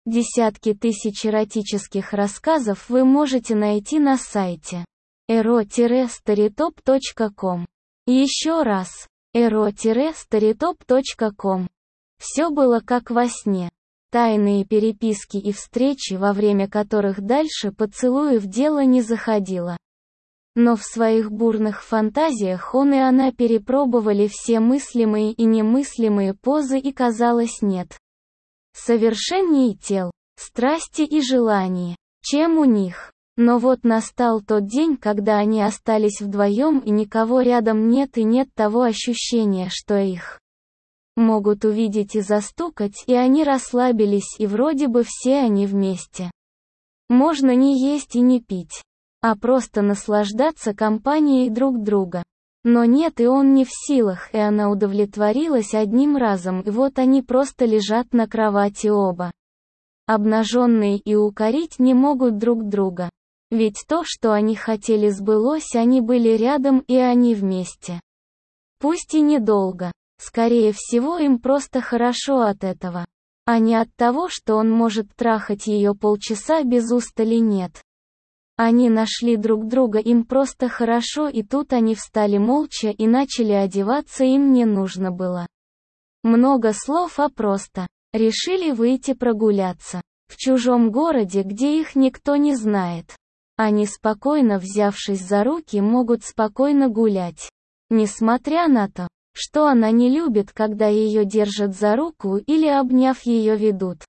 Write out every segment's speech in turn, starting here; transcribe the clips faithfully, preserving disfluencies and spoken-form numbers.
Десятки тысяч эротических рассказов вы можете найти на сайте эро старитоп точка ком. Еще раз, эро старитоп точка ком. Все было как во сне. Тайные переписки и встречи, во время которых дальше поцелуев дело не заходило. Но в своих бурных фантазиях он и она перепробовали все мыслимые и немыслимые позы, и казалось, нет совершенней тел, страсти и желаний, чем у них. Но вот настал тот день, когда они остались вдвоем, и никого рядом нет, и нет того ощущения, что их могут увидеть и застукать, и они расслабились, и вроде бы все они вместе. Можно не есть и не пить, а просто наслаждаться компанией друг друга. Но нет, и он не в силах, и она удовлетворилась одним разом, и вот они просто лежат на кровати оба обнаженные, и укорить не могут друг друга. Ведь то, что они хотели, сбылось, они были рядом, и они вместе. Пусть и недолго. Скорее всего, им просто хорошо от этого, а не от того, что он может трахать ее полчаса без устали. Нет. Они нашли друг друга, им просто хорошо, и тут они встали молча и начали одеваться, им не нужно было много слов, а просто решили выйти прогуляться. В чужом городе, где их никто не знает. Они, спокойно взявшись за руки, могут спокойно гулять. Несмотря на то, что она не любит, когда ее держат за руку или, обняв, ее ведут.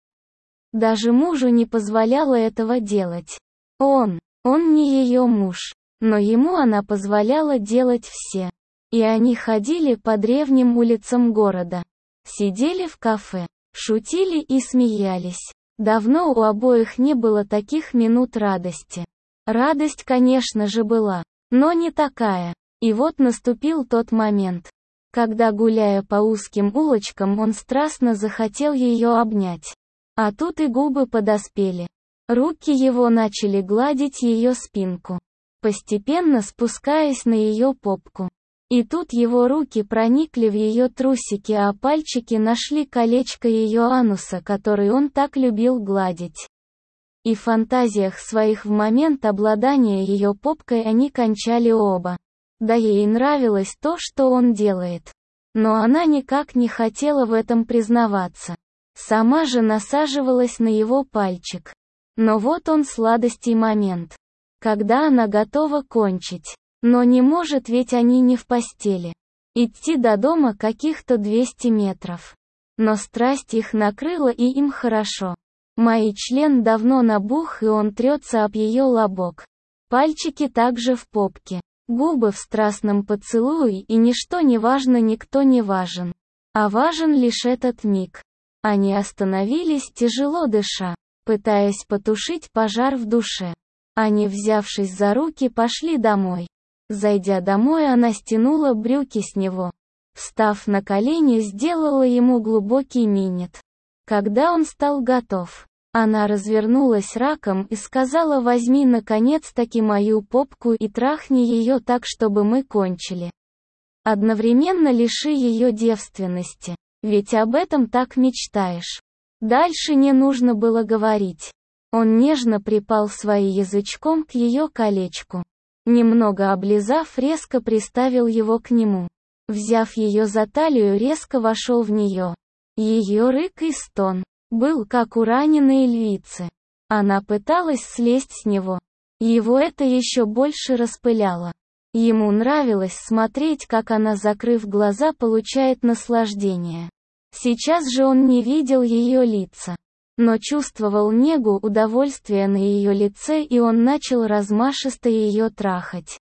Даже мужу не позволяла этого делать. Он, он не ее муж, но ему она позволяла делать все. И они ходили по древним улицам города. Сидели в кафе, шутили и смеялись. Давно у обоих не было таких минут радости. Радость, конечно же, была, но не такая. И вот наступил тот момент, когда, гуляя по узким улочкам, он страстно захотел ее обнять. А тут и губы подоспели. Руки его начали гладить ее спинку, постепенно спускаясь на ее попку. И тут его руки проникли в ее трусики, а пальчики нашли колечко ее ануса, который он так любил гладить. И в фантазиях своих в момент обладания ее попкой они кончали оба. Да, ей нравилось то, что он делает. Но она никак не хотела в этом признаваться. Сама же насаживалась на его пальчик. Но вот он, сладостий момент, когда она готова кончить. Но не может, ведь они не в постели. Идти до дома каких-то двести метров. Но страсть их накрыла, и им хорошо. Мой член давно набух, и он трется об ее лобок. Пальчики также в попке. Губы в страстном поцелуе, и ничто не важно, никто не важен. А важен лишь этот миг. Они остановились, тяжело дыша, пытаясь потушить пожар в душе. Они, взявшись за руки, пошли домой. Зайдя домой, она стянула брюки с него. Встав на колени, сделала ему глубокий минет. Когда он стал готов, она развернулась раком и сказала: «Возьми наконец-таки мою попку и трахни ее так, чтобы мы кончили. Одновременно лиши ее девственности, ведь об этом так мечтаешь». Дальше не нужно было говорить. Он нежно припал своим язычком к ее колечку. Немного облизав, резко приставил его к нему. Взяв ее за талию, резко вошел в нее. Ее рык и стон был как у раненой львицы. Она пыталась слезть с него. Его это еще больше распыляло. Ему нравилось смотреть, как она, закрыв глаза, получает наслаждение. Сейчас же он не видел ее лица, но чувствовал негу, удовольствие на ее лице, и он начал размашисто ее трахать.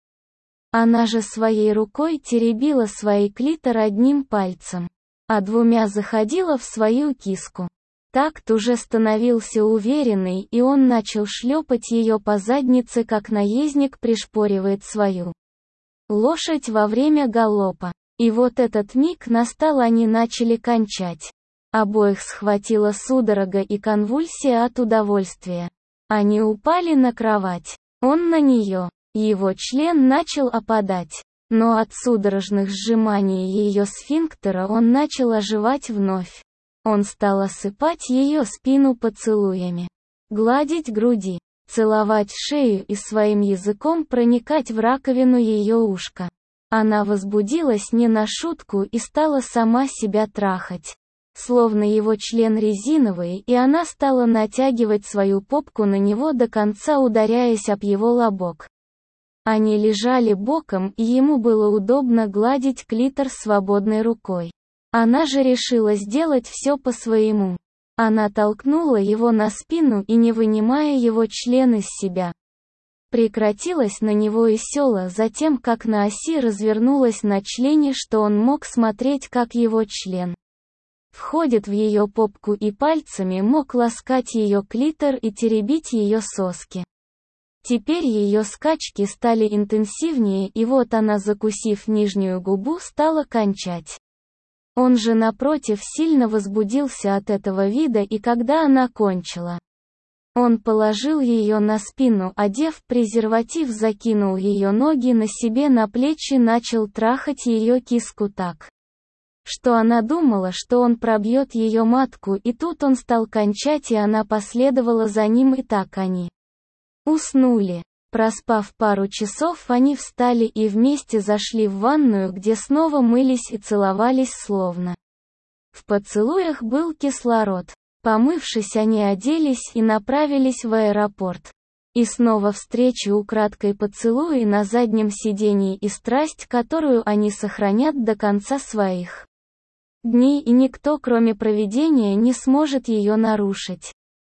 Она же своей рукой теребила свой клитор одним пальцем, а двумя заходила в свою киску. Такт уже становился уверенный, и он начал шлепать ее по заднице, как наездник пришпоривает свою лошадь во время галопа. И вот этот миг настал, они начали кончать. Обоих схватила судорога и конвульсия от удовольствия. Они упали на кровать. Он на нее. Его член начал опадать. Но от судорожных сжиманий ее сфинктера он начал оживать вновь. Он стал осыпать ее спину поцелуями, гладить груди, целовать шею и своим языком проникать в раковину ее ушка. Она возбудилась не на шутку и стала сама себя трахать. Словно его член резиновый, и она стала натягивать свою попку на него до конца, ударяясь об его лобок. Они лежали боком, и ему было удобно гладить клитор свободной рукой. Она же решила сделать все по-своему. Она толкнула его на спину и, не вынимая его член из себя, прекратилась на него и села, затем как на оси развернулась на члене, что он мог смотреть, как его член входит в ее попку, и пальцами мог ласкать ее клитор и теребить ее соски. Теперь ее скачки стали интенсивнее, и вот она, закусив нижнюю губу, стала кончать. Он же, напротив, сильно возбудился от этого вида, и когда она кончила, он положил ее на спину, одев презерватив, закинул ее ноги на себе на плечи, начал трахать ее киску так, что она думала, что он пробьет ее матку, и тут он стал кончать, и она последовала за ним, и так они уснули. Проспав пару часов, они встали и вместе зашли в ванную, где снова мылись и целовались, словно в поцелуях был кислород. Помывшись, они оделись и направились в аэропорт. И снова встречи, украдкой поцелуи на заднем сидении, и страсть, которую они сохранят до конца своих дней, и никто, кроме провидения, не сможет ее нарушить.